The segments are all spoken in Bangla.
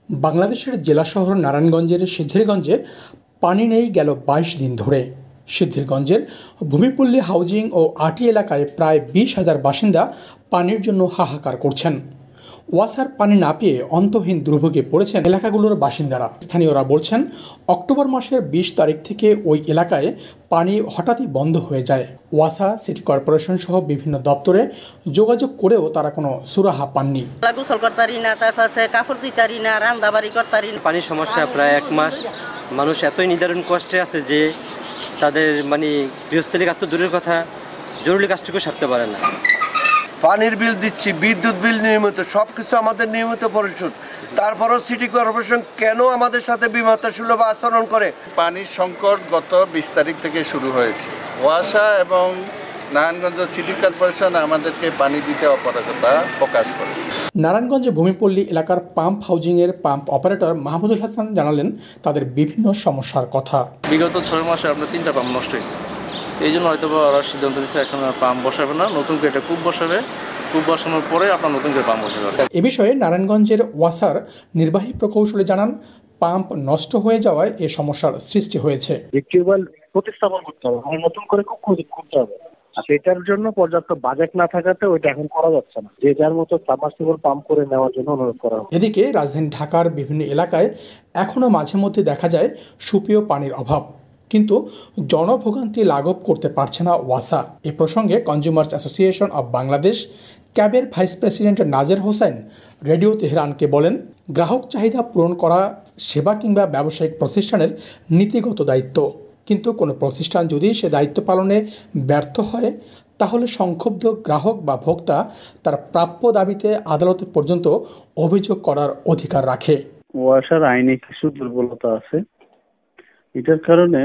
বাংলাদেশের জেলা শহর নারায়ণগঞ্জের সিদ্ধিরগঞ্জে পানি নেই গেল ২২ দিন ধরে। সিদ্ধিরগঞ্জের ভূমিপল্লী হাউজিং ও আটি এলাকায় প্রায় ২০,০০০ বাসিন্দা পানির জন্য হাহাকার করছেন। ওয়াসার পানি না পেয়ে অন্তহীন দুর্ভোগে পড়েছেন এলাকাগুলোর বাসিন্দারা। স্থানীয়রা বলছেন, অক্টোবর মাসের ২০ তারিখ থেকে ওই এলাকায় পানি হঠাৎই বন্ধ হয়ে যায়। ওয়াসা, সিটি কর্পোরেশন সহ বিভিন্ন দপ্তরে যোগাযোগ করেও তারা কোনো সুরাহা পাননি। পানির সমস্যা প্রায় ১ মাস। মানুষ এতই নিদারুণ কষ্টে আছে যে তাদের গৃহস্থলী কাজ তো দূরের কথা, জরুরি কাজটুকু সারতে পারে না। পানির বিল দিচ্ছি, বিদ্যুৎ বিল নিয়মিত, সবকিছু আমাদের নিয়মিত পরিশোধ। তারপরও সিটি কর্পোরেশন কেন আমাদের সাথে বিমাতা সুলভ আচরণ করে? পানির সংকট গত ২০ তারিখ থেকে শুরু হয়েছে। ওয়াসা এবং নারায়ণগঞ্জ সিটি কর্পোরেশন আমাদেরকে পানি দিতে অপারগতা প্রকাশ করেছে। নারায়ণগঞ্জে ভূমিপল্লী এলাকার পাম্প হাউজিংয়ের পাম্প অপারেটর মাহমুদুল হাসান জানালেন তাদের বিভিন্ন সমস্যার কথা। বিগত ৬ মাসে আপনার ৩টা পাম্প নষ্ট হয়েছে। এই জন্য হয়তো ওরা সিদ্ধান্ত নিচ্ছে এখন পাম্প বসাবে না, নতুন করে একটা কূপ বসাবে। কূপ বসানোর পরে আপনার নতুন করে পাম্প বসাবে। এ বিষয়ে নারায়ণগঞ্জের ওয়াসার নির্বাহী প্রকৌশলী জানান, পাম্প নষ্ট হয়ে যাওয়ায় এ সমস্যার সৃষ্টি হয়েছে। টিউবওয়েল প্রতিস্থাপন করতে হবে, নতুন করে কূপ করতে হবে। আর এটার জন্য পর্যাপ্ত বাজেট না থাকাতে ওইটা এখন করা যাচ্ছে না। যে যার মতো সাবমার্সিবল পাম্প করে নেওয়ার জন্য অনুরোধ করা হবে। এদিকে রাজধানী ঢাকার বিভিন্ন এলাকায় এখনো মাঝে মধ্যে দেখা যায় সুপেয় পানির অভাব, কিন্তু জনভোগান্তি লাঘব করতে পারছে না ওয়াসা। এ প্রসঙ্গে কনজিউমার্স অ্যাসোসিয়েশন অব বাংলাদেশ ক্যাবের vice president Nazer Hossain radio তেহরানকে বলেন, গ্রাহক চাহিদা পূরণ করা সেবা কিংবা ব্যবসায়িক প্রতিষ্ঠানের নীতিগত দায়িত্ব, কিন্তু কোনো প্রতিষ্ঠান যদি সে দায়িত্ব পালনে ব্যর্থ হয় তাহলে সংক্ষুব্ধ গ্রাহক বা ভোক্তা তার প্রাপ্য দাবিতে আদালত পর্যন্ত অভিযোগ করার অধিকার রাখে। ওয়াসার আইনে কিছু দুর্বলতা আছে। এটার কারণে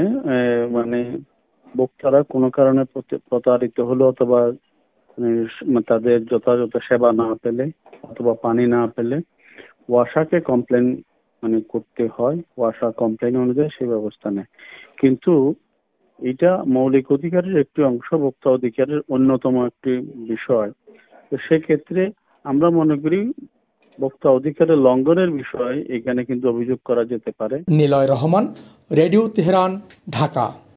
ভোক্তারা কোনো কারণে প্রতারিত হলো অথবা তাদের যথাযথ সেবা না পেলে অথবা পানি না পেলে ওয়াসাকে কমপ্লেন করতে হয়। ওয়াসা কমপ্লেন অনুযায়ী সেই ব্যবস্থা নেয়, কিন্তু এটা মৌলিক অধিকারের একটি অংশ, ভোক্তা অধিকারের অন্যতম একটি বিষয়। তো সেক্ষেত্রে আমরা মনে করি ভোক্তা অধিকারের লঙ্ঘনের বিষয়ে এখানে কিন্তু অভিযোগ করা যেতে পারে। Niloy Rahman, radio Tehran, Dhaka.